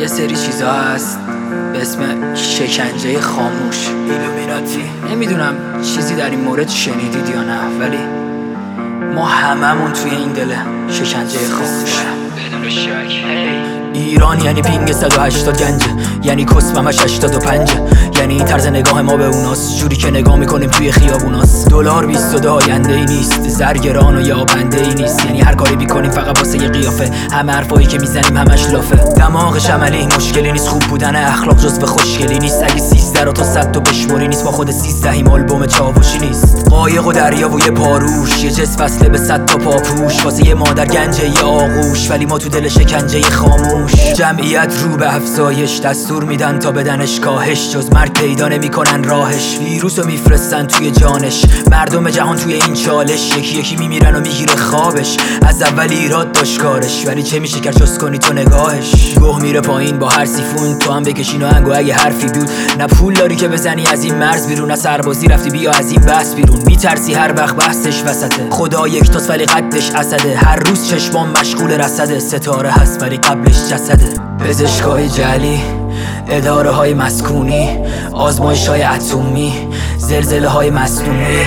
یه سری چیزا هست به اسم شکنجه خاموش، ایلومیناتی. نمیدونم چیزی در این مورد شنیدید یا نه، ولی ما هممون توی این دل شکنجه خاموش بدون شک. ایران یعنی پینگ 180 گنجه، یعنی کسبمش 85، یعنی این طرز نگاه ما به اوناست، جوری که نگاه میکنیم توی خیابوناست. دلار 22 آینده ای نیست، زرگران و یا بنده ای نیست، یعنی هر کاری بیکنیم فقط واسه یه قیافه. همه حرفایی که میزنیم همش لافه. دماغش عملی مشکلی نیست، خوب بودن اخلاق جزو خوشگلی نیست. اگه 13 رو تا 100 تو بشموری نیست، ما خود 13 آلبوم چاوشی نیست. قایق و دریا و یه پاروش، یه جس فصله به 100 تا پاپوش، واسه یه مادر گنجه یه آغوش، ولی ما تو دل شکنجه خاموش. جمعیت رو به افزایش، دستور میدن تا بدنش کاهش، جز مرگ پیدا نمیکنن راهش. ویروسو میفرستن توی جانش، مردم جهان توی این چالش، یکی یکی میمیرن و میگیره خوابش. از اول ایراد داشت کارش، ولی چه میشه کرد جز کنی تو نگاهش. گوه میره پایین با هر سیفون، تو هم بکشین و انگو اگه حرفی بود. نه پول داری که بزنی از این مرز بیرون، نه سربازی رفتی بیا از این بس بیرون. میترسی هر وقت بحثش وسطه، خدا یکتاست ولی قدش اسده. هر روز چشمام مشغول رصده، ستاره هست ولی قبلش جسده. پزشکای جعلی، اداره های مسکونی، آزمایش های اتمی، زلزله های مصنوعی.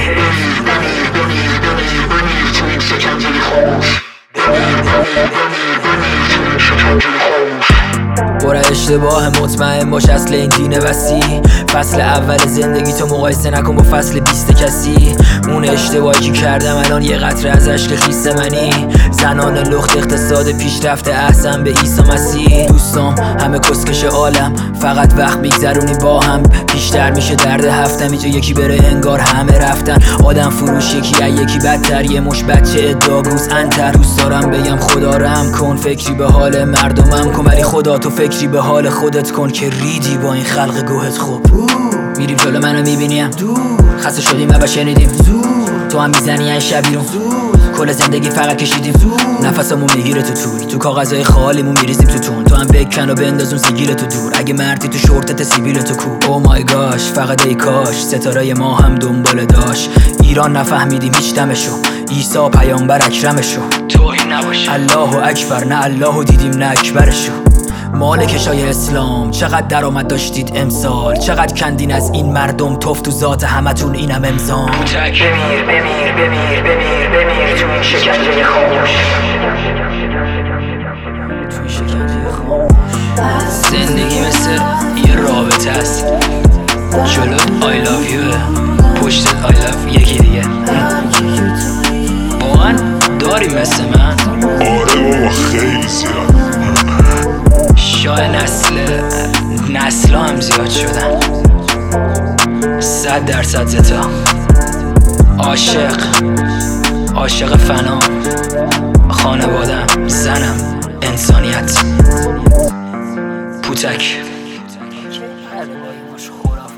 برای اشتباه مطمئن باش اصل این دین وسیع. فصل اول زندگی تو مقایسه نکن با فصل 20 کسی. اون اشتباهی که کردم الان یه قطره از عشق خیس منی. زنان لخت اقتصاد پیشرفته احسن به عیسی مسیح. دوستام همه کسکش عالم، فقط وقت میگذرونی با هم. بیشتر میشه درد هفتم، اینجا یکی بره انگار همه رفتن. آدم فروش یکی بدتر، یه مش بچه اداگوز انتر. دوست دارم بگم خدا رحم کن، فکری به حال مردمم کن، ولی خدا تو فکری به حال خودت کن که ریدی با این خلق گوهت. خوب میریم جلو منو میبینیم دور، خسته شدیم و شنیدیم زور. تو هم میزنی این شب بیرون زور، کل زندگی فقط کشیدیم زور. نفسمون میگیره تو طول، تو کاغذهای خالیمون میریزیم تو تون. تو هم بکن و بندازون سیگیر تو دور، اگه مردی تو شورتت سیبیل تو کو. او مای گاش فقط ای کاش ستاره ما هم دنبال داشت. ایران نفهمیدیم هیچ دمشو، عیسی پیامبر اکرمشو. توهین نباشه الله اکبر، نه الله دیدیم نه اکبرشو. مالکشای اسلام چقدر درآمد داشتید امسال، چقدر کندین از این مردم توف تو ذات همتون اینم امضام. بمیر بمیر بمیر بمیر بمیر تو این شکنجه خاموش، تو این شکنجه خاموش. زندگی مثل یه رابطه است، جلو I love you، پشت I love یکی دیگه. واقعا داریم مثل من؟ آره بابا خیلی زیاد. شاید نسلا هم زیاد شدن. 100% زتا عاشق فنا، خانوادم، زنم، انسانیت. پوتک